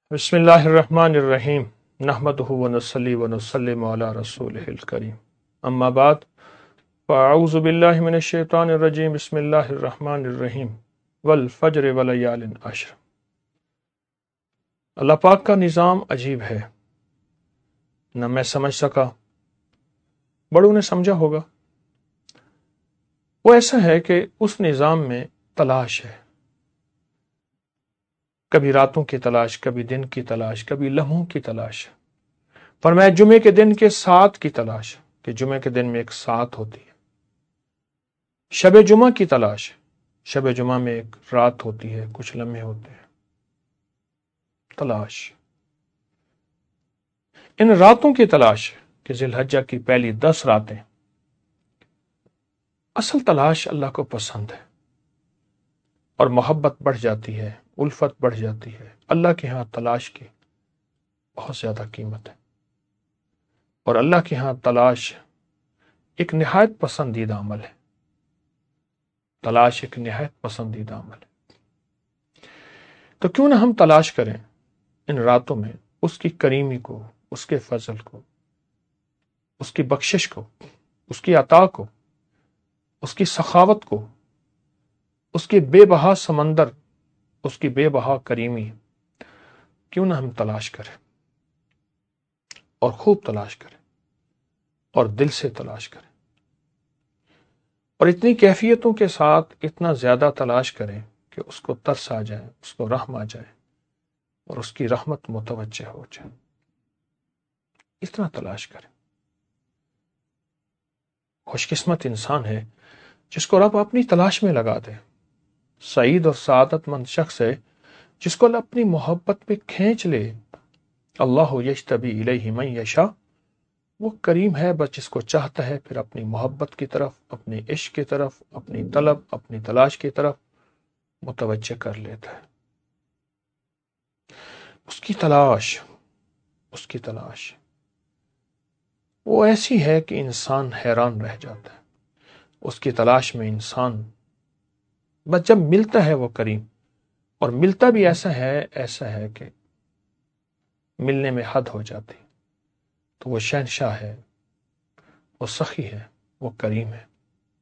بسم اللہ الرحمن الرحیم نحمدہ ونصلی ونسلم علی رسولہ الکریم اما بعد فاعوذ باللہ من الشیطان الرجیم بسم اللہ الرحمن الرحیم والفجر ولیال عشر۔ اللہ پاک کا نظام عجیب ہے، نہ میں سمجھ سکا، بڑوں نے سمجھا ہوگا۔ وہ ایسا ہے کہ اس نظام میں تلاش ہے، کبھی راتوں کی تلاش، کبھی دن کی تلاش، کبھی لمحوں کی تلاش۔ فرمایا جمعے کے دن کے ساتھ کی تلاش، کہ جمعے کے دن میں ایک ساتھ ہوتی ہے۔ شب جمعہ کی تلاش، شب جمعہ میں ایک رات ہوتی ہے، کچھ لمحے ہوتے ہیں۔ تلاش ان راتوں کی تلاش کہ ذی الحجہ کی پہلی 10 راتیں، اصل تلاش اللہ کو پسند ہے، اور محبت بڑھ جاتی ہے، الفت بڑھ جاتی ہے۔ اللہ کے ہاں تلاش کی بہت زیادہ قیمت ہے، اور اللہ کے ہاں تلاش ایک نہایت پسندیدہ عمل ہے۔ تلاش ایک نہایت پسندیدہ عمل ہے، تو کیوں نہ ہم تلاش کریں ان راتوں میں اس کی کریمی کو، اس کے فضل کو، اس کی بخشش کو، اس کی عطا کو، اس کی سخاوت کو، اس کی بے بہا سمندر، اس کی بے بہا کریمی، کیوں نہ ہم تلاش کریں، اور خوب تلاش کریں، اور دل سے تلاش کریں، اور اتنی کیفیتوں کے ساتھ اتنا زیادہ تلاش کریں کہ اس کو ترس آ جائے، اس کو رحم آ جائے، اور اس کی رحمت متوجہ ہو جائے۔ اتنا تلاش کریں۔ خوش قسمت انسان ہے جس کو رب اپنی تلاش میں لگا دے۔ سعید اور سعادت مند شخص ہے جس کو اللہ اپنی محبت میں کھینچ لے۔ اللہ یجتبی الیہ من یشاء، وہ کریم ہے، بس جس کو چاہتا ہے پھر اپنی محبت کی طرف، اپنے عشق کی طرف، اپنی طلب، اپنی تلاش کی طرف متوجہ کر لیتا ہے۔ اس کی تلاش، اس کی تلاش وہ ایسی ہے کہ انسان حیران رہ جاتا ہے۔ اس کی تلاش میں انسان بس جب ملتا ہے وہ کریم، اور ملتا بھی ایسا ہے کہ ملنے میں حد ہو جاتی، تو وہ شہنشاہ ہے، وہ سخی ہے، وہ کریم ہے۔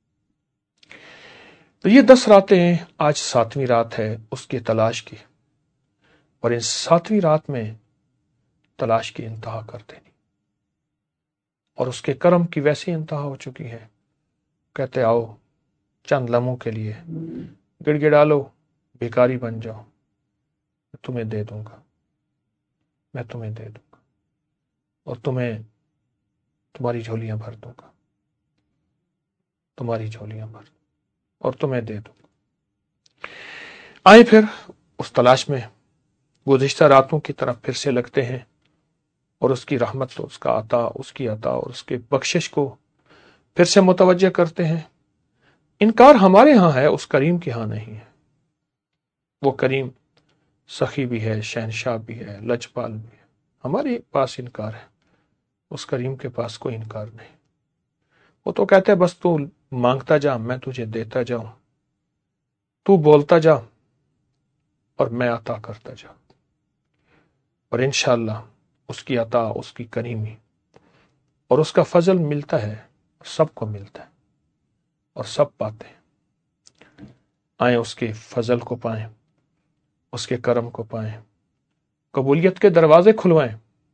تو یہ 10 راتیں، آج 7ویں رات ہے اس کی تلاش کی، اور ان 7ویں رات میں تلاش کی انتہا کر دینی، اور اس کے کرم کی ویسی انتہا ہو چکی ہے، کہتے آؤ چند لمحوں کے لیے گڑ گڑا لو، بھیکاری بن جاؤ، میں تمہیں دے دوں گا، میں تمہیں دے دوں گا، اور تمہاری جھولیاں بھر دوں گا، تمہاری جھولیاں بھر، اور تمہیں دے دوں گا۔ آئے پھر اس تلاش میں گزشتہ راتوں کی طرف پھر سے لگتے ہیں، اور اس کی رحمت، اس کا عطا، اس کی عطا اور اس کے بخشش کو پھر سے متوجہ کرتے ہیں۔ انکار ہمارے ہاں ہے، اس کریم کے ہاں نہیں ہے۔ وہ کریم سخی بھی ہے، شہنشاہ بھی ہے، لجپال بھی ہے۔ ہمارے پاس انکار ہے، اس کریم کے پاس کوئی انکار نہیں۔ وہ تو کہتے ہیں بس تو مانگتا جا، میں تجھے دیتا جاؤں، تو بولتا جا اور میں عطا کرتا جا، اور انشاءاللہ اس کی عطا، اس کی کریمی اور اس کا فضل ملتا ہے، سب کو ملتا ہے، اور سب پاتے ہیں۔ آئیں اس کے فضل کو پائیں، اس کے کرم کو پائیں، قبولیت کے دروازے کھلوائیں،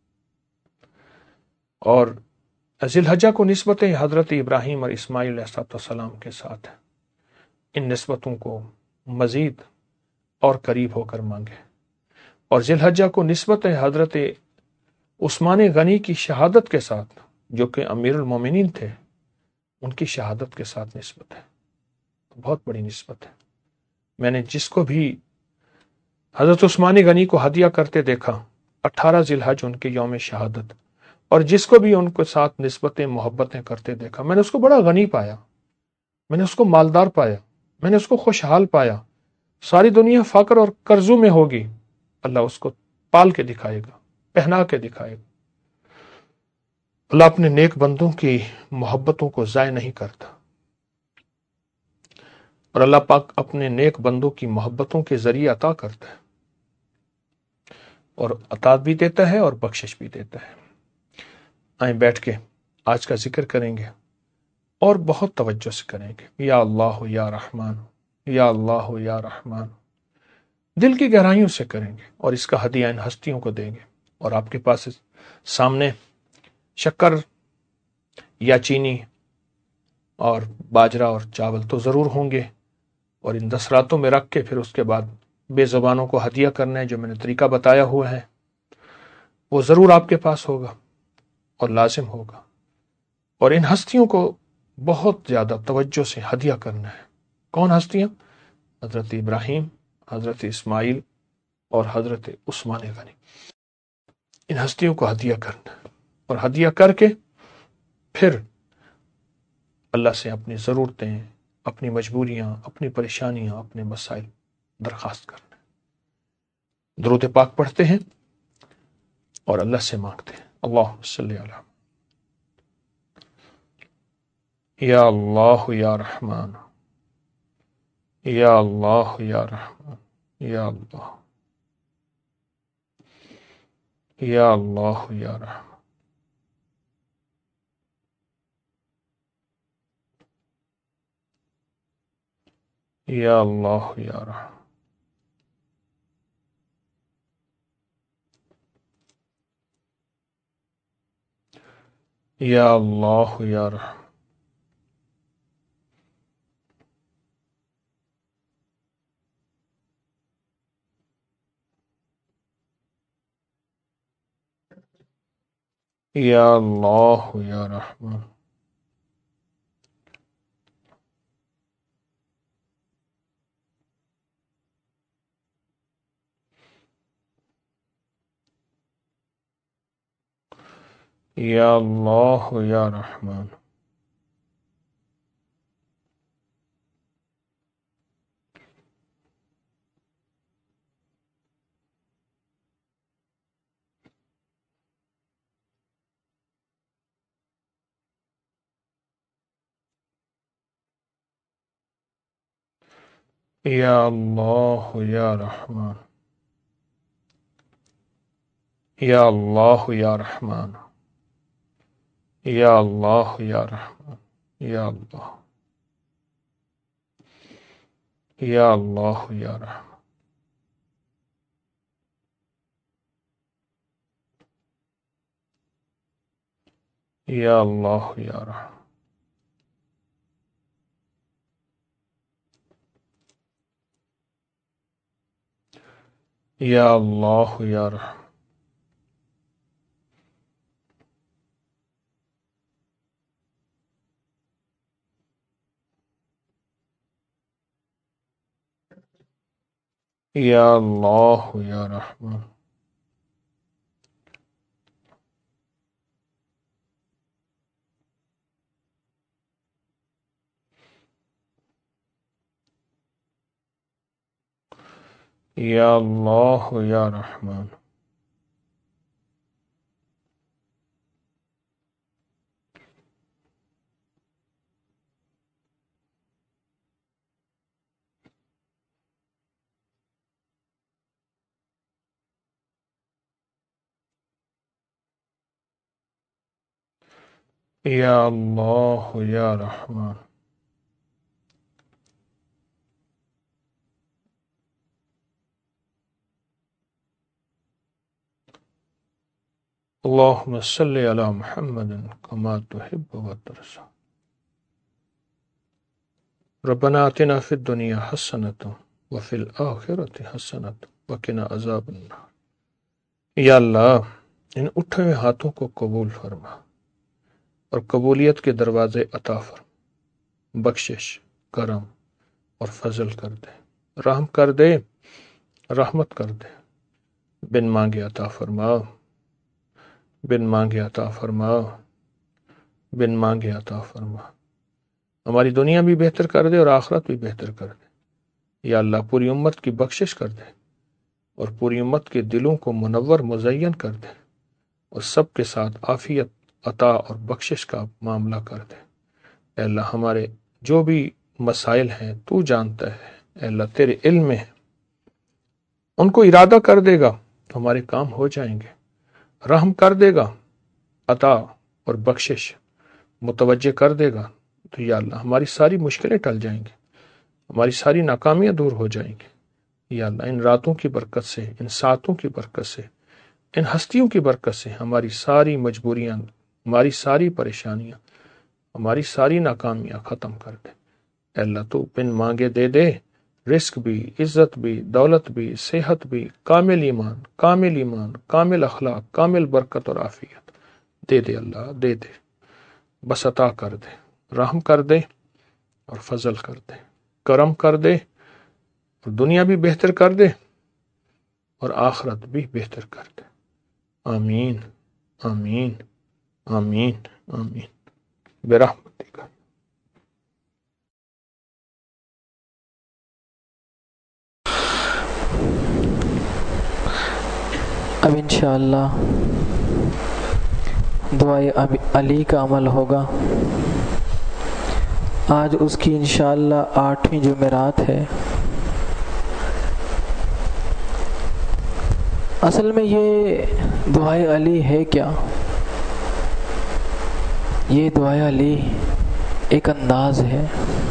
اور ذی الحجہ کو نسبت حضرت ابراہیم اور اسماعیل علیہ السلام کے ساتھ ہے۔ ان نسبتوں کو مزید اور قریب ہو کر مانگیں، اور ذی الحجہ کو نسبت حضرت عثمان غنی کی شہادت کے ساتھ، جو کہ امیر المومنین تھے، ان کی شہادت کے ساتھ نسبت ہے، بہت بڑی نسبت ہے۔ میں نے جس کو بھی حضرت عثمان غنی کو ہدیہ کرتے دیکھا، 18 ذی الحج ان کے یوم شہادت، اور جس کو بھی ان کے ساتھ نسبتیں، محبتیں کرتے دیکھا، میں نے اس کو بڑا غنی پایا، میں نے اس کو مالدار پایا، میں نے اس کو خوشحال پایا۔ ساری دنیا فقر اور قرضوں میں ہوگی، اللہ اس کو پال کے دکھائے گا، پہنا کے دکھائے گا۔ اللہ اپنے نیک بندوں کی محبتوں کو ضائع نہیں کرتا، اور اللہ پاک اپنے نیک بندوں کی محبتوں کے ذریعے عطا کرتا ہے۔ اور عطا بھی دیتا ہے اور بخشش بھی دیتا ہے۔ آئیں بیٹھ کے آج کا ذکر کریں گے اور بہت توجہ سے کریں گے۔ یا اللہ یا رحمان، یا اللہ یا رحمان، دل کی گہرائیوں سے کریں گے اور اس کا ہدیہ ان ہستیوں کو دیں گے۔ اور آپ کے پاس سامنے شکر یا چینی اور باجرہ اور چاول تو ضرور ہوں گے، اور ان 10 راتوں میں رکھ کے پھر اس کے بعد بے زبانوں کو ہدیہ کرنا ہے، جو میں نے طریقہ بتایا ہوا ہے وہ ضرور آپ کے پاس ہوگا اور لازم ہوگا۔ اور ان ہستیوں کو بہت زیادہ توجہ سے ہدیہ کرنا ہے۔ کون ہستیاں؟ حضرت ابراہیم، حضرت اسماعیل اور حضرت عثمان غنی۔ ان ہستیوں کو ہدیہ کرنا ہے اور ہدیہ کر کے پھر اللہ سے اپنی ضرورتیں، اپنی مجبوریاں، اپنی پریشانیاں، اپنے مسائل درخواست کرنا ہے۔ درود پاک پڑھتے ہیں اور اللہ سے مانگتے ہیں۔ اللہم صلی علی یا اللہ یا رحمان، یا اللہ یا رحمان، یا اللہ، یا اللہ یا رحمان، یا اللہ یا رحمان، یا اللہ یا رحمان، یا اللہ یا رحمان، یا اللہ یا رحمان، یا اللہ یا رحمان، یا اللہ یا رحمان، یا اللہ یا رحمان، یا اللہ، یا اللہ یا رحمان، یا اللہ یا رحمان، یا اللہ یا رحمان، یا اللہ یا رحمان، یا اللہ یا رحمان، یا اللہ یا رحمان، اللہم صلی علی محمد کما تحب و ترضی۔ ربنا آتنا فی الدنیا حسنۃ وفی الآخرۃ حسنۃ وقنا عذاب النار۔ یا اللہ، ان اٹھے ہوئے ہاتھوں کو قبول فرما اور قبولیت کے دروازے عطا فرما، بخشش، کرم اور فضل کر دے، رحم کر دے، رحمت کر دے، بن مانگے عطا فرما، بن مانگے عطا فرما، بن مانگے عطا فرما۔ ہماری دنیا بھی بہتر کر دے اور آخرت بھی بہتر کر دے۔ یا اللہ، پوری امت کی بخشش کر دے اور پوری امت کے دلوں کو منور مزین کر دے اور سب کے ساتھ عافیت عطا اور بخشش کا معاملہ کر دے۔ اے اللہ، ہمارے جو بھی مسائل ہیں تو جانتا ہے، اے اللہ تیرے علم میں ہے، ان کو ارادہ کر دے گا تو ہمارے کام ہو جائیں گے، رحم کر دے گا، عطا اور بخشش متوجہ کر دے گا، تو یا اللہ ہماری ساری مشکلیں ٹل جائیں گی، ہماری ساری ناکامیاں دور ہو جائیں گی۔ یا اللہ ان راتوں کی برکت سے، ان ساعتوں کی برکت سے، ان ہستیوں کی برکت سے ہماری ساری مجبوریاں، ہماری ساری پریشانیاں، ہماری ساری ناکامیاں ختم کر دے۔ اے اللہ تو بن مانگے دے دے، رزق بھی، عزت بھی، دولت بھی، صحت بھی، کامل ایمان، کامل اخلاق، کامل برکت اور عافیت دے دے اللہ، دے دے، بس عطا کر دے، رحم کر دے اور فضل کر دے، کرم کر دے اور دنیا بھی بہتر کر دے اور آخرت بھی بہتر کر دے۔ آمین آمین آمین آمین برحمتک۔ اب انشاءاللہ دعائے علی کا عمل ہوگا۔ آج اس کی انشاءاللہ 8ویں جمعرات ہے۔ اصل میں یہ دعائے علی ہے کیا؟ یہ دعائے علی ایک انداز ہے،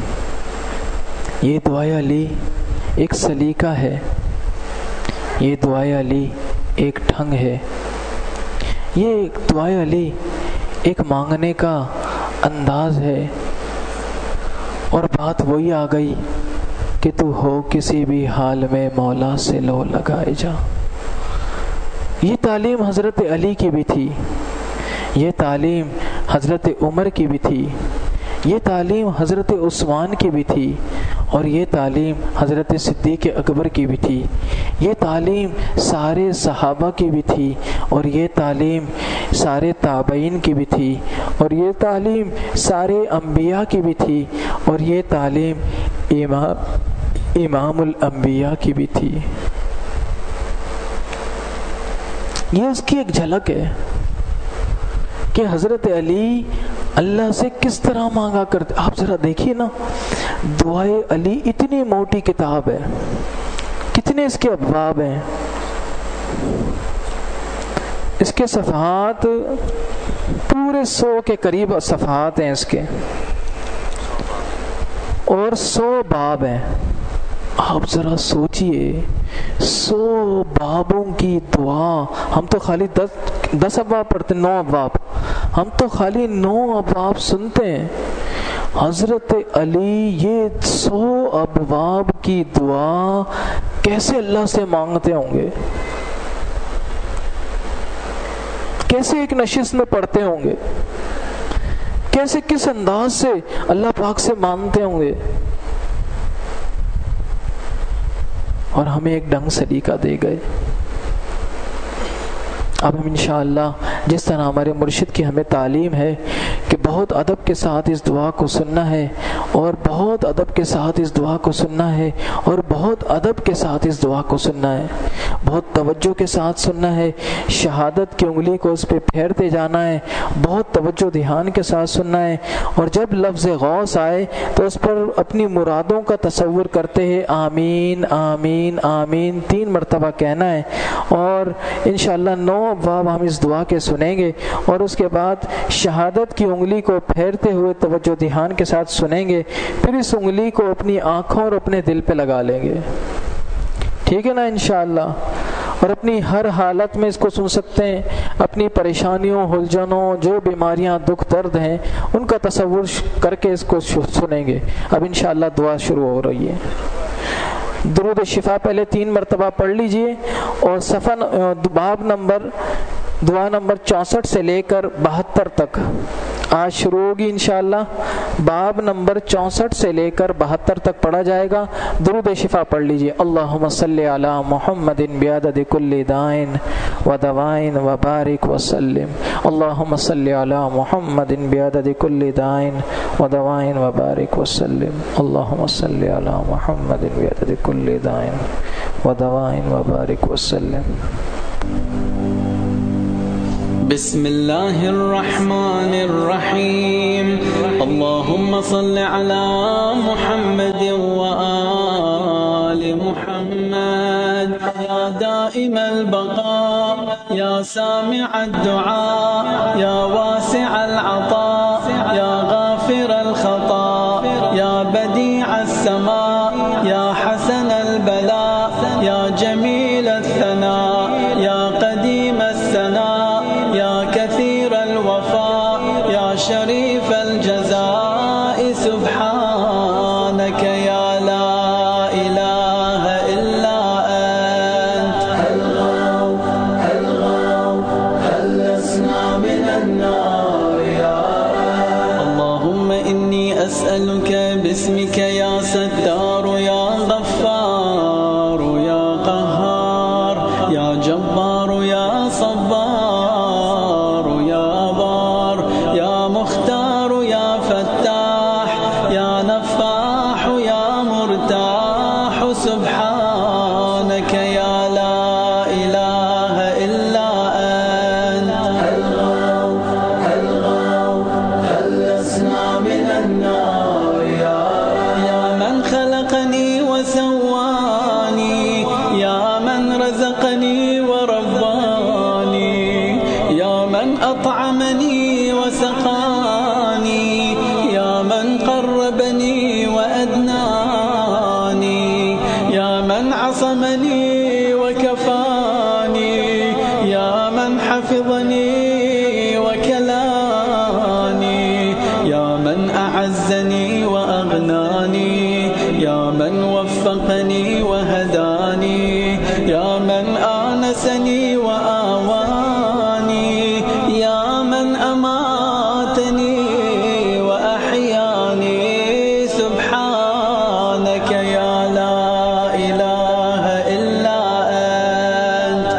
یہ دعائے علی ایک سلیقہ ہے، یہ دعائے علی ایک ڈھنگ ہے، یہ دعائے علی ایک مانگنے کا انداز ہے۔ اور بات وہی آ گئی کہ تو ہو کسی بھی حال میں مولا سے لو لگائے جا۔ یہ تعلیم حضرت علی کی بھی تھی، یہ تعلیم حضرت عمر کی بھی تھی، یہ تعلیم حضرت عثمان کی بھی تھی، اور یہ تعلیم حضرت صدیق اکبر کی بھی تھی، یہ تعلیم سارے صحابہ کی بھی تھی، اور یہ تعلیم سارے تابعین کی بھی تھی، اور یہ تعلیم سارے انبیاء کی بھی تھی، اور یہ تعلیم امام الانبیاء کی بھی تھی۔ یہ اس کی ایک جھلک ہے کہ حضرت علی اللہ سے کس طرح مانگا کرتے۔ آپ ذرا دیکھیے نا، دعائے علی اتنی موٹی کتاب ہے، کتنے اس کے ابواب ہیں، اس کے صفحات پورے 100 کے قریب صفحات ہیں اس کے، اور 100 باب ہیں۔ آپ ذرا سوچئے 100 بابوں کی دعا، ہم تو خالی 10 ابواب پڑھتے، 9 ابواب، ہم تو خالی 9 ابواب سنتے ہیں۔ حضرت علی یہ 100 ابواب کی دعا کیسے اللہ سے مانگتے ہوں گے، کیسے ایک نشست میں پڑھتے ہوں گے، کیسے کس انداز سے اللہ پاک سے مانگتے ہوں گے، اور ہمیں ایک ڈھنگ سلیقہ دے گئے۔ اب ہم انشاءاللہ جس طرح ہمارے مرشد کی ہمیں تعلیم ہے کہ بہت ادب کے ساتھ اس دعا کو سننا ہے، اور بہت ادب کے ساتھ اس دعا کو سننا ہے، اور بہت ادب کے ساتھ اس دعا کو سننا ہے، بہت توجہ کے ساتھ سننا ہے، شہادت کی انگلی کو اس پہ پھیرتے جانا ہے، بہت توجہ دھیان کے ساتھ سننا ہے، اور جب لفظ غوث آئے تو اس پر اپنی مرادوں کا تصور کرتے ہیں، آمین آمین آمین 3 مرتبہ کہنا ہے۔ اور انشاءاللہ 9 ابواب ہم اس دعا کے سنیں گے، اور اس کے بعد شہادت کی انگلی کو پھیرتے ہوئے توجہ دھیان کے ساتھ سنیں گے، پھر اس انگلی کو اپنی آنکھوں اور اپنے دل پہ لگا لیں گے، ٹھیک ہے نا انشاءاللہ، اور اپنی ہر حالت میں اس کو سن سکتے ہیں، اپنی پریشانیوں، الجھنوں، جو بیماریاں، دکھ درد ہیں، ان کا تصور کر کے اس کو سنیں گے۔ اب انشاءاللہ دعا شروع ہو رہی ہے۔ درود شفا پہلے 3 مرتبہ پڑھ لیجئے، اور باب نمبر دعا نمبر 64 سے لے کر 72 تک آج شروع ہوگی انشاءاللہ۔ باب نمبر 64 سے لے کر 72 تک پڑھا جائے گا۔ درود شفا پڑھ لیجئے۔ اللہم صلی علی محمد بعدد کل دائن و دوائن و بارک وسلم۔ اللہم صلی علی محمد بعدد کل دائن و دوائن و بارک وسلم۔ اللہم صلی علی محمد بعدد کل دائن و دوائن و بارک وسلم۔ بسم الله الرحمن الرحيم اللهم صل على محمد وآل محمد يا دائم دائم البقاء يا سامع الدعاء يا واسع العطاء يا غافر الخطا يا بديع السماء يا حسن البلاء يا جميل الثناء يا قديم الثناء يا كثير الوفاء يا شريف الجزاء سبحانك يا لا إله إلا أنت الغوث خلصنا من النار يا رب. اللهم إني أسألك باسمك يا ستار يا غفار يا قهار يا جبار يا صبار يا بار يا مختار يا فتاح يا نفاح يا مرتاح سبحانك يا لا إله إلا أنت الغوث خلصنا من النار يا من خلقني وسواني يا من رزقني ورباني يا من أطعمني وسقاني يا من قربني وأدناني يا من عصمني وكفاني يا من حفظني وكلاني يا من أعزني وأغناني يا من وفقني وهداني يا من آنسني وآواني يا من أماتني وأحياني سبحانك يا لا إله إلا أنت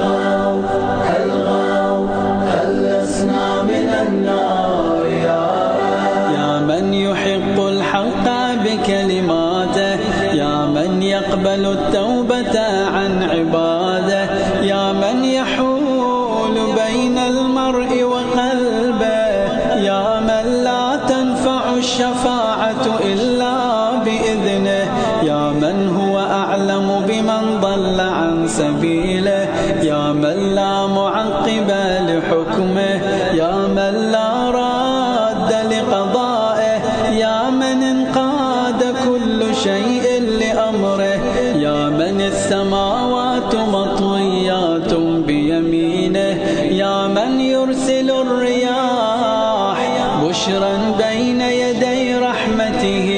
الغوث خلصنا من النار يا من يحق الحق بكلماته يا من يقبل التوبة عن عباده يا من يحول بين المرء وقلبه يا من لا تنفع الشفاعة إلا بإذنه يا من هو أعلم بمن ضل عن سبيله يا من لا معقب لحكمه يا من لا راد لقضائه يا من انقاد كل شيء لأمره يا من السماوات مطويات بيمينه يا من يرسل الرياح بشرا بين يدي رحمته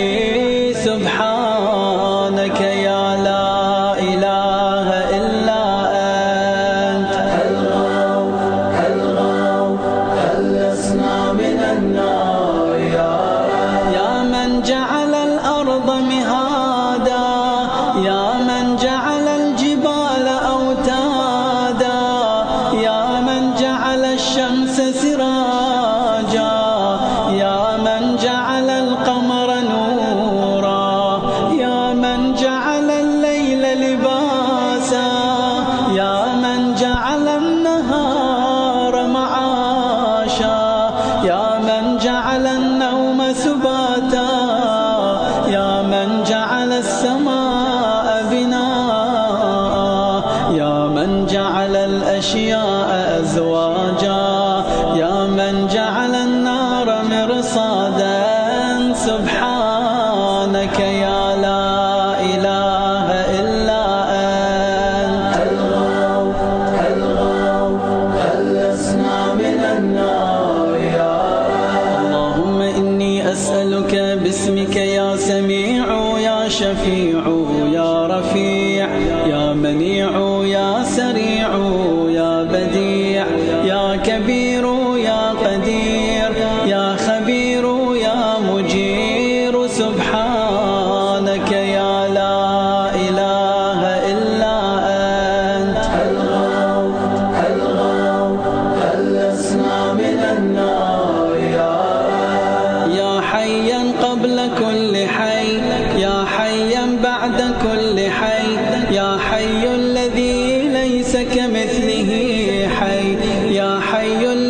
سبحانك يا لا إله إلا أنت الغوث خلصنا من النار يا من جعل الأرض مهادا يا من جعل الجبال أوتادا يا من جعل الشمس سراجا يا من جعل القمر نورا يا من جعل الليل لباسا يا من جعل النهار معاشا يا من جعل النوم سباتا يا من جعل السماء بناء يا من جعل الأشياء أزواجا يا من جعل النار مرصادا سبحانك يا لا إله إلا أنت الغوث خلصنا من النار اللهم إني أسألك باسمك يا سميع يا شفيع يا رفيع يا منيع يا سريع يا بديع يا كبير يا قدير يا خبير يا مجير سبحانك يا لا إله إلا أنت الغوث خلصنا من النار يا حيا قبل كل حي يا حيا بعد كل حي يا حي الذي ليس كمثله حي يا حي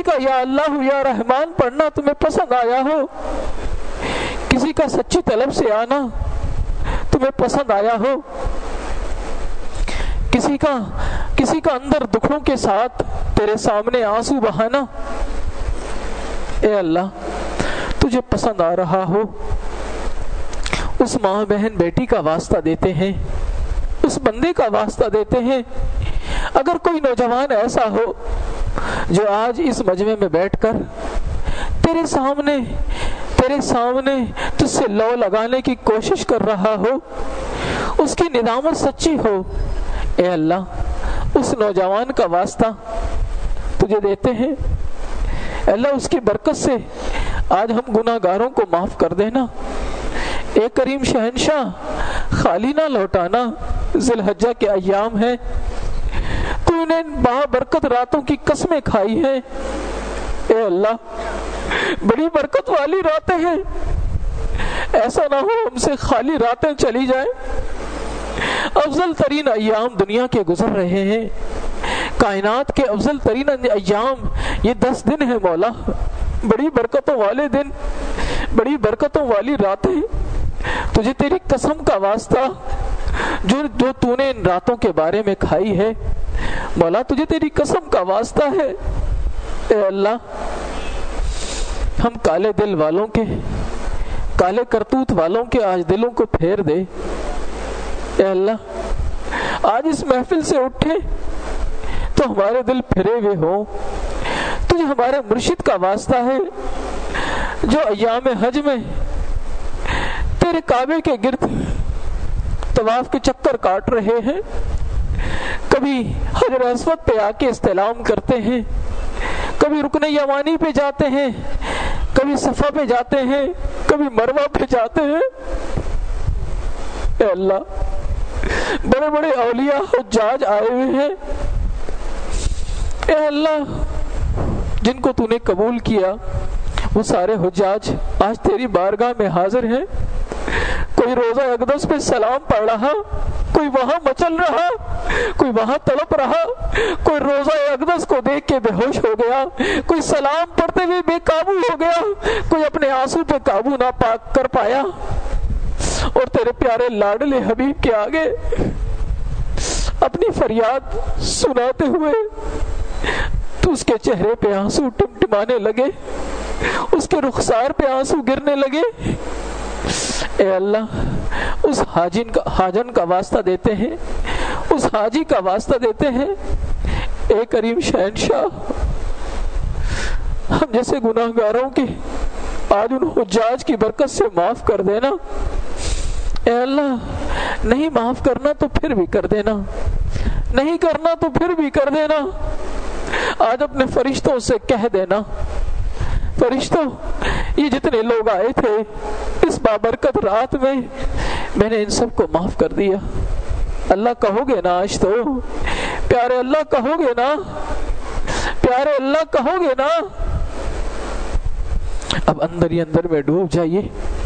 کسی کا یا اللہ یا رحمان پڑھنا تمہیں پسند آیا ہو، کسی کا سچی طلب سے آنا تمہیں پسند آیا ہو، کسی کا اندر دکھوں کے ساتھ تیرے سامنے آنسو بہانا، اے اللہ تجھے پسند آ رہا ہو، اس ماں بہن بیٹی کا واسطہ دیتے ہیں، اس بندے کا واسطہ دیتے ہیں۔ اگر کوئی نوجوان ایسا ہو جو آج اس مجمع میں بیٹھ کر تیرے سامنے تجھ سے لو لگانے کی کوشش کر رہا ہو، اس کی ندامت سچی ہو، اے اللہ اس نوجوان کا واسطہ تجھے دیتے ہیں۔ اے اللہ اس کی برکت سے آج ہم گناہ گاروں کو معاف کر دینا۔ اے کریم شہنشاہ خالی نہ لوٹانا، ذی الحجہ کے ایام ہیں، تو نے برکت راتوں کی قسمیں کھائی ہیں، اے اللہ بڑی برکت والی راتیں ہیں، ایسا نہ ہو ہم سے خالی راتیں چلی جائیں۔ افضل ترین ایام دنیا کے گزر رہے ہیں، کائنات کے افضل ترین ایام یہ 10 دن ہیں مولا، بڑی برکتوں والے دن، بڑی برکتوں والی راتیں، تجھے تیری قسم کا واسطہ جو تو نے ان راتوں کے بارے میں کھائی ہے مولا، تجھے تیری قسم کا واسطہ ہے، اے اللہ ہم کالے دل والوں کے، کالے کرتوت والوں کے آج دلوں کو پھیر دے، اے اللہ آج اس محفل سے اٹھے تو ہمارے دل پھرے ہوئے ہوں، تجھے ہمارے مرشد کا واسطہ ہے جو ایام حج میں تیرے کعبے کے گرد طواف کے چکر کاٹ رہے ہیں، کبھی حجر اسود پہ آ کے استلام کرتے ہیں، کبھی رکن یمانی پہ جاتے ہیں، کبھی صفا پہ جاتے ہیں، کبھی مروہ پہ جاتے ہیں، اے اللہ بڑے بڑے اولیاء حجاج آئے ہوئے ہیں، اے اللہ جن کو تو نے قبول کیا وہ سارے حجاج آج تیری بارگاہ میں حاضر ہیں، کوئی روزہ اقدس پہ سلام پڑھ رہا، کوئی وہاں مچل رہا، کوئی وہاں تڑپ رہا، کوئی روزہ اقدس کو دیکھ کے بے ہوش ہو گیا، کوئی سلام پڑھتے ہوئے بے قابو ہو گیا، کوئی اپنے آنسو پہ قابو نہ کر پایا، اور تیرے پیارے لاڈلے حبیب کے آگے اپنی فریاد سناتے ہوئے تو اس کے چہرے پہ آنسو ٹمٹمانے لگے، اس کے رخسار پہ آنسو گرنے لگے، اے اللہ اس حاجن کا واسطہ دیتے ہیں، اس حاجی کا واسطہ دیتے ہیں، اے کریم شہنشاہ ہم جیسے گناہ گاروں کی آج ان حجاج کی برکت سے معاف کر دینا، اے اللہ نہیں معاف کرنا تو پھر بھی کر دینا، نہیں کرنا تو پھر بھی کر دینا، آج اپنے فرشتوں سے کہہ دینا، فرشتوں یہ جتنے لوگ آئے تھے اس بابرکت رات میں نے ان سب کو معاف کر دیا۔ اللہ کہو گے نا آج تو، پیارے اللہ کہو گے نا، پیارے اللہ کہو گے نا، اب اندر ہی اندر میں ڈوب جائیے،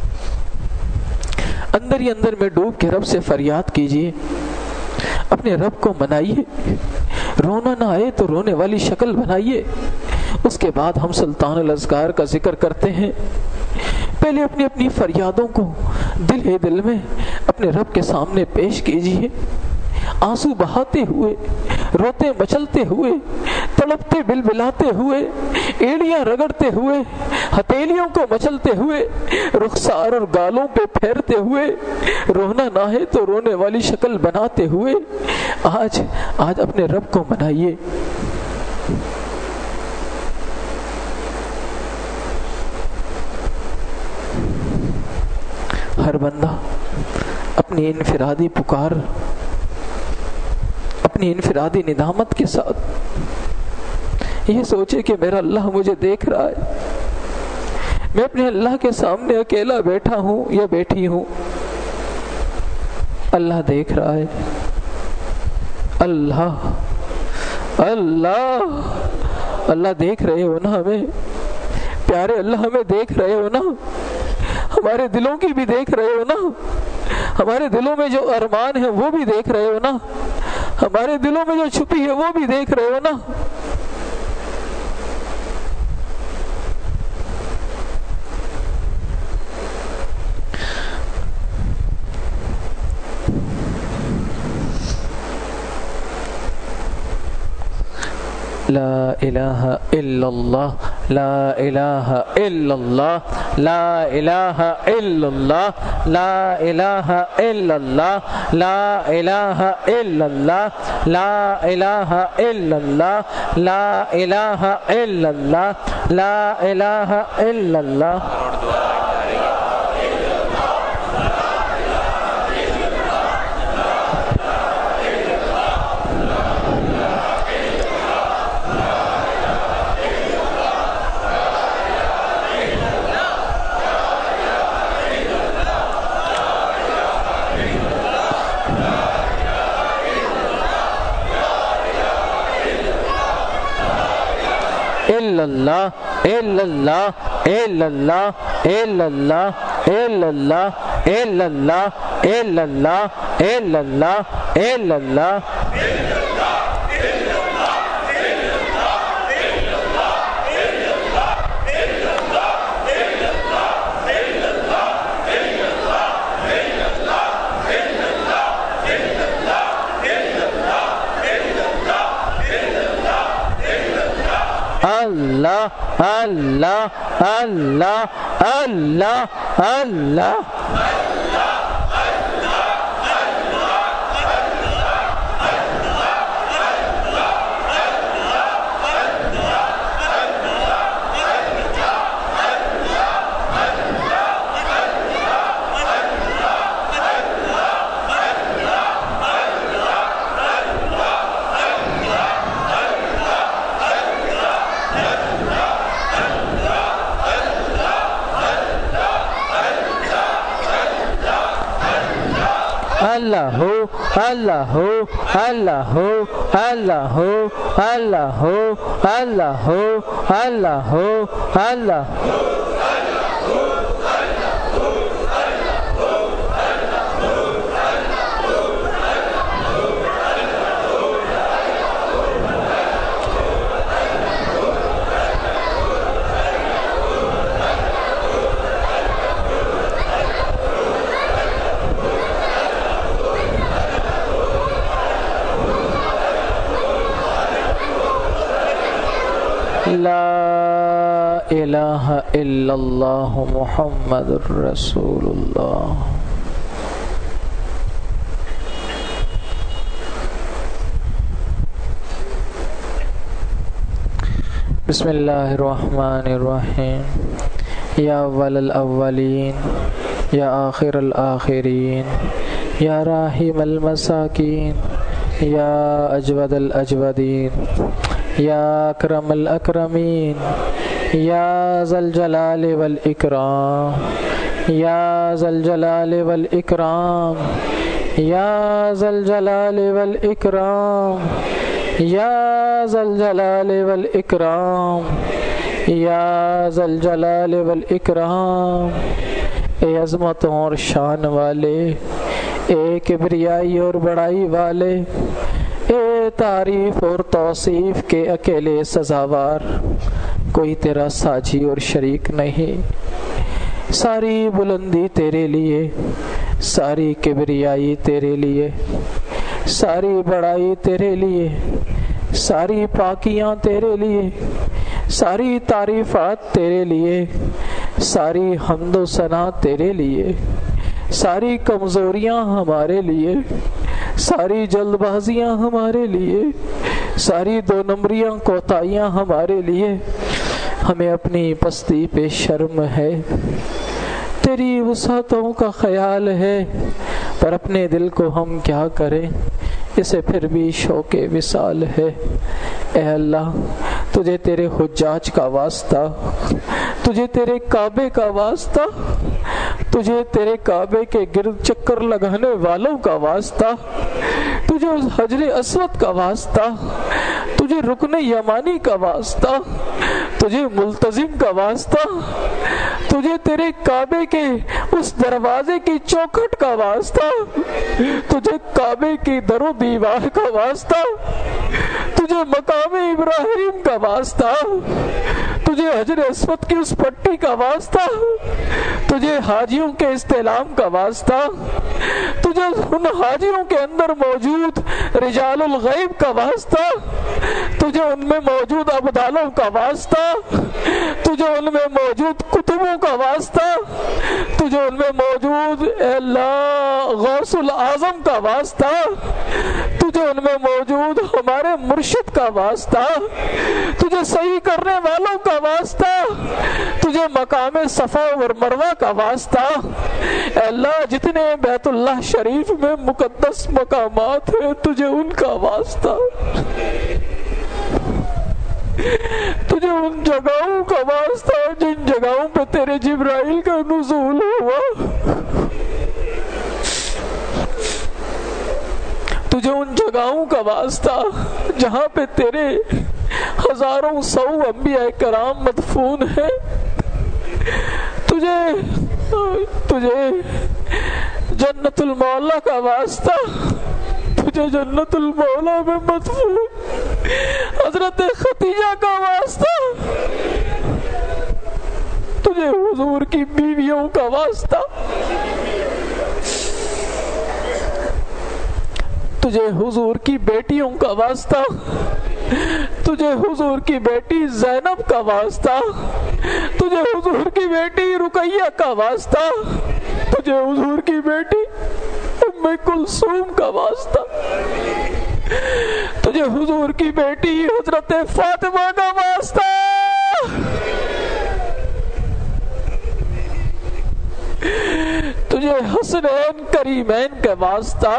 اندر ہی اندر میں ڈوب کے رب سے فریاد کیجیے، اپنے رب کو منائیے، رونا نہ آئے تو رونے والی شکل بنائیے، اس کے بعد ہم سلطان الاذکار کا ذکر کرتے ہیں۔ پہلے اپنی اپنی فریادوں کو دل ہی دل میں اپنے رب کے سامنے پیش کیجیے، آنسو بہاتے ہوئے، روتے مچلتے ہوئے، تڑپتے بلبلاتے ہوئے، ایڑیاں رگڑتے ہوئے، ہتھیلیوں کو مچلتے ہوئے، رخسار اور گالوں پہ پھیرتے ہوئے، رونا نہ ہے تو رونے والی شکل بناتے ہوئے آج اپنے رب کو منائیے۔ ہر بندہ اپنی انفرادی پکار، اپنی انفرادی ندامت کے ساتھ یہ سوچے کہ میرا اللہ مجھے دیکھ رہا ہے، میں اپنے اللہ کے سامنے اکیلا بیٹھا ہوں یا بیٹھی ہوں، اللہ دیکھ رہا ہے، اللہ اللہ اللہ دیکھ رہے ہو نا ہمیں، پیارے اللہ ہمیں دیکھ رہے ہو نا، ہمارے دلوں کی بھی دیکھ رہے ہو نا، ہمارے دلوں میں جو ارمان ہے وہ بھی دیکھ رہے ہو نا، ہمارے دلوں میں جو چھپی ہے وہ بھی دیکھ رہے ہو نا، لا الہ الا اللہ لا الہ الا اللہ لا الہ الا اللہ لا الہ الا اللہ لا الہ الا اللہ لا الہ الا اللہ لا الہ الا اللہ لا الہ الا اللہ. اللہ الا اللہ الا اللہ الا اللہ الا اللہ الا اللہ الا اللہ الا اللہ الا اللہ. اللہ اللہ اللہ اللہ اللہ. اللہ اللہ اللہ اللہ اللہ اللہ اللہ اللہ. لا الہ الا اللہ محمد رسول اللہ. بسم اللہ الرحمن الرحیم. یا اول الاولین یا آخر الآخرین یا راحم المساکین یا اجود الاجودین یا اکرم الاکرمین یا ذا الجلال والاکرام یا ذا الجلال والاکرام یا ذا الجلال والاکرام یا ذا الجلال والاکرام یا ذا الجلال والاکرام. اے عظمتوں اور شان والے، اے کبریائی اور بڑائی والے، اے تعریف اور توصیف کے اکیلے سزاوار، کوئی تیرا ساجی اور شریک نہیں. ساری بلندی تیرے لیے، ساری کبریائی تیرے لیے، ساری بڑائی تیرے لیے، ساری پاکیاں تیرے لیے، ساری تعریفات تیرے لیے، ساری حمد و ثنا تیرے لیے، ساری کمزوریاں ہمارے لیے، ساری جلد بازیاں ہمارے لیے، ساری دو نمبریاں کوتاہیاں ہمارے لیے. ہمیں اپنی پستی پہ شرم ہے، تیری وسعتوں کا خیال ہے، پر اپنے دل کو ہم کیا کریں، اسے پھر بھی شوق وصال ہے. اے اللہ، تجھے تیرے حجاج کا واسطہ، تجھے تیرے کعبے کا واسطہ، تجھے تیرے کعبے کے گرد چکر لگانے والوں کا واسطہ، تجھے اس حجر اسود کا واسطہ، تجھے رکن یمانی کا واسطہ، تجھے ملتزم کا واسطہ، تجھے تیرے کعبے کے اس دروازے کی چوکھٹ کا واسطہ، تجھے کعبے کی در و دیوار کا واسطہ، تجھے مقام ابراہیم کا واسطہ، تجھے حجر اسود کی اس پٹی کا واسطہ، تجھے حاجیوں کے استعلام کا واسطہ، تجھے ان حاجیوں کے اندر موجود رجال الغیب کا واسطہ، تجھے ان میں موجود ابدالوں کا واسطہ، تجھے ان میں موجود کتبوں کا واسطہ، تجھے ان میں موجود اے اللہ غوث الاعظم کا واسطہ، تجھے ان میں موجود ہمارے مرشد کا واسطہ، تجھے صحیح کرنے والوں کا واسطہ، تجھے مقام صفا اور مروہ کا واسطہ، اے اللہ جتنے بیت اللہ شریف میں مقدس مقامات ہیں تجھے ان کا واسطہ، تجھے ان جگہوں کا واسطہ جن جگہوں پہ تیرے جبرائیل کا نزول ہوا، تجھے ان جگہوں کا واسطہ جہاں پہ تیرے ہزاروں سو انبیاء کرام مدفون ہیں، تجھے جنت المولا کا واسطہ، تجھے جنت المولا میں مدفون حضرت خدیجہ کا واسطہ، تجھے حضور کی بیویوں کا واسطہ، تجھے حضور کی بیٹیوں کا واسطہ، تجھے حضور کی بیٹی زینب کا واسطہ، تجھے حضور کی بیٹی رقیہ کا واسطہ، تجھے حضور کی بیٹی ام کلثوم کا واسطہ، تجھے حضور کی بیٹی حضرت فاطمہ کا واسطہ، تجھے حسنین کریمین کا واسطہ،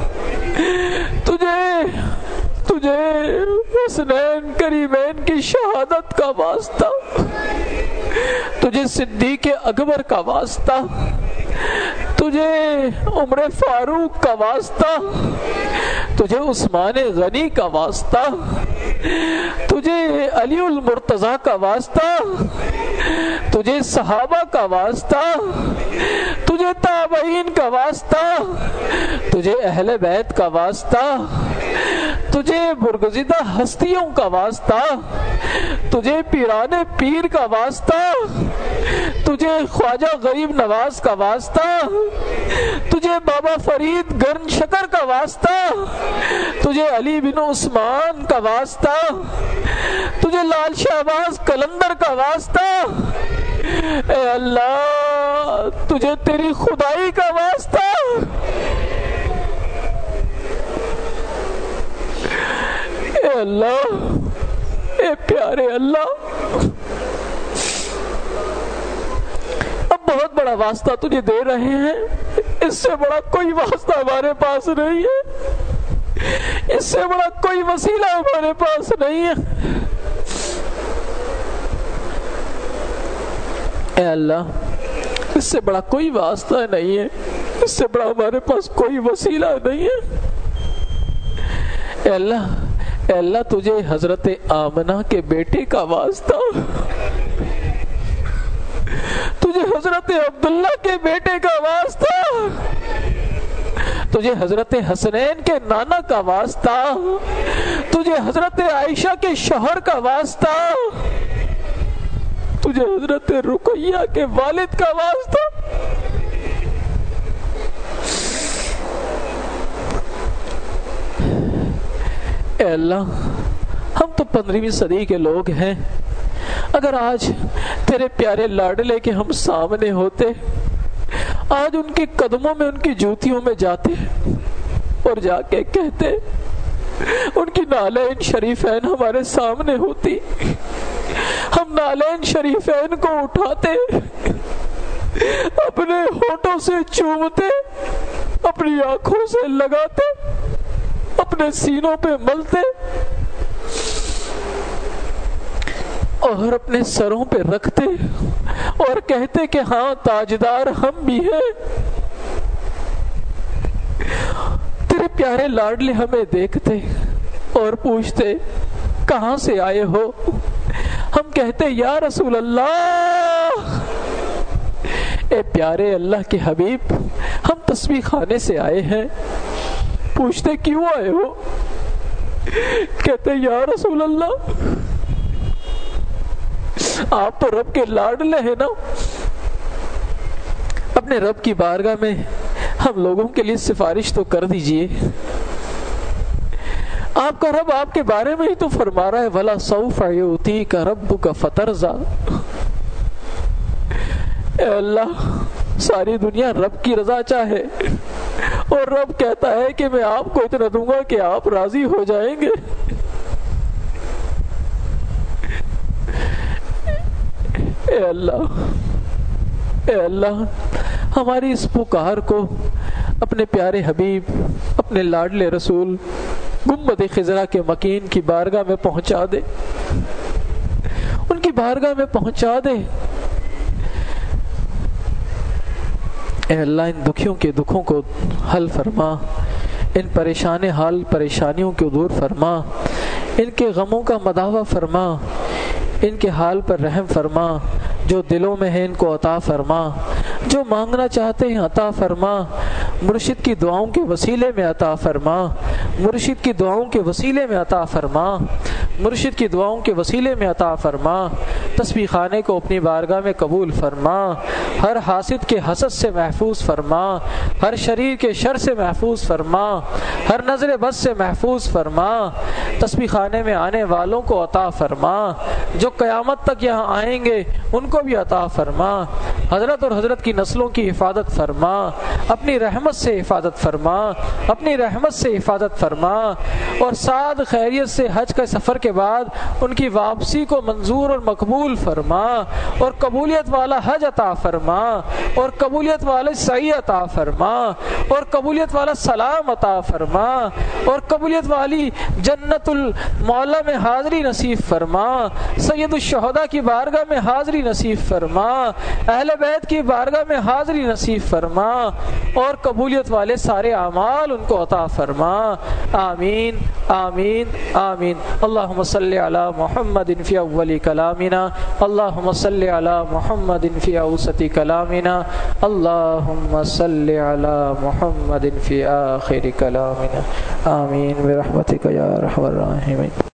تجھے حسنین کریمین کی شہادت کا واسطہ، تجھے صدیق اکبر کا واسطہ، تجھے عمر فاروق کا واسطہ، تجھے عثمان غنی کا واسطہ، تجھے علی المرتضی کا واسطہ، تجھے صحابہ کا واسطہ، تجھے تابعین کا واسطہ، تجھے اہل بیت کا واسطہ، تجھے برگزیدہ ہستیوں کا واسطہ، تجھے پیران پیر کا واسطہ، تجھے خواجہ غریب نواز کا واسطہ، تجھے بابا فرید گرن شکر کا واسطہ، تجھے علی بن عثمان کا واسطہ، تجھے لال شہباز قلندر کا واسطہ، اے اللہ تجھے تیری خدائی کا واسطہ، اے اللہ اے پیارے اللہ، اب بہت بڑا واسطہ تجھے دے رہے ہیں، اس سے بڑا کوئی واسطہ ہمارے پاس نہیں ہے، اس سے بڑا کوئی وسیلہ ہمارے پاس نہیں ہے، اے اللہ اس سے بڑا کوئی واسطہ نہیں ہے، اس سے بڑا ہمارے پاس کوئی وسیلہ نہیں ہے، اے اللہ تجھے حضرت آمنہ کے بیٹے کا واسطہ، تجھے حضرت عبداللہ کے بیٹے کا واسطہ، تجھے حضرت حسنین کے نانا کا واسطہ، تجھے حضرت عائشہ کے شوہر کا واسطہ، تجھے حضرت رقیہ کے والد کا واسطہ، اے اللہ ہم تو 15ویں صدی کے لوگ ہیں، اگر آج تیرے پیارے لاڈلے کے ہم سامنے ہوتے، آج ان کے قدموں میں ان کی جوتیوں میں جاتے اور جا کے کہتے، ان کی نالین شریفین ہمارے سامنے ہوتی، ہم نالین شریفین کو اٹھاتے، اپنے ہونٹوں سے چومتے، اپنی آنکھوں سے لگاتے، اپنے سینوں پہ ملتے اور اپنے سروں پہ رکھتے اور کہتے کہ ہاں تاجدار ہم بھی ہیں، تیرے پیارے لاڈلے ہمیں دیکھتے اور پوچھتے کہاں سے آئے ہو، ہم کہتے یا رسول اللہ، اے پیارے اللہ کے حبیب ہم تسبیح خانے سے آئے ہیں، پوچھتے کیوں آئے ہو، کہتے یا رسول اللہ آپ تو رب کے لاڈلے ہیں نا، اپنے رب کی بارگاہ میں ہم لوگوں کے لیے سفارش تو کر دیجئے. آپ کا رب آپ کے بارے میں ہی تو فرما رہا ہے وَلَا سَوْفَ يُؤْتِيكَ رَبُّكَ فَتَرْضَىٰ. اے اللہ، ساری دنیا رب کی رضا چاہے اور رب کہتا ہے کہ میں آپ کو اتنا دوں گا کہ آپ راضی ہو جائیں گے. اے اللہ، اے اللہ، ہماری اس پکار کو اپنے پیارے حبیب، اپنے لاڈلے رسول گنبد خضرا کے مکین کی بارگاہ میں پہنچا دے، ان کی بارگاہ میں پہنچا دے. اے اللہ، ان دکھیوں کے دکھوں کو حل فرما، ان پریشان حال پریشانیوں کو دور فرما، ان کے غموں کا مداوع فرما، ان کے حال پر رحم فرما، جو دلوں میں ہے ان کو عطا فرما، جو مانگنا چاہتے ہیں عطا فرما، مرشد کی دعاؤں کے وسیلے میں عطا فرما، مرشد کی دعاؤں کے وسیلے میں عطا فرما، مرشد کی دعاؤں کے وسیلے میں عطا فرما. تسبیح خانے کو اپنی بارگاہ میں قبول فرما، ہر حاسد کے حسد سے محفوظ فرما، ہر شریر کے شر سے محفوظ فرما، ہر نظر بد سے محفوظ فرما. تسبیح خانے میں آنے والوں کو عطا فرما، جو قیامت تک یہاں آئیں گے ان کو بھی عطا فرما. حضرت اور حضرت کی نسلوں کی حفاظت فرما، اپنی رحمت سے حفاظت فرما، اپنی رحمت سے حفاظت فرما، اور سعد خیریت سے حج کے سفر کے بعد ان کی واپسی کو منظور اور مقبول فرما، اور قبولیت والا حج عطا فرما، اور قبولیت والا سعی عطا فرما، اور قبولیت والا سلام عطا فرما، اور قبولیت والی جنت المعلا میں حاضری نصیب فرما. سید الشہداء کی بارگاہ میں حاضری نصیب فرما، اہل بیت کی بارگاہ میں حاضری نصیب فرما، اور قبولیت والے سارے اعمال ان کو عطا فرما. آمین آمین آمین. اللہم صلی علی محمد فی اول کلامنا، اللہم صلی علی محمد فی اوسط کلامنا، اللہم صلی علی محمد فی آخر کلامنا. آمین برحمتک یا ارحم الراحمین.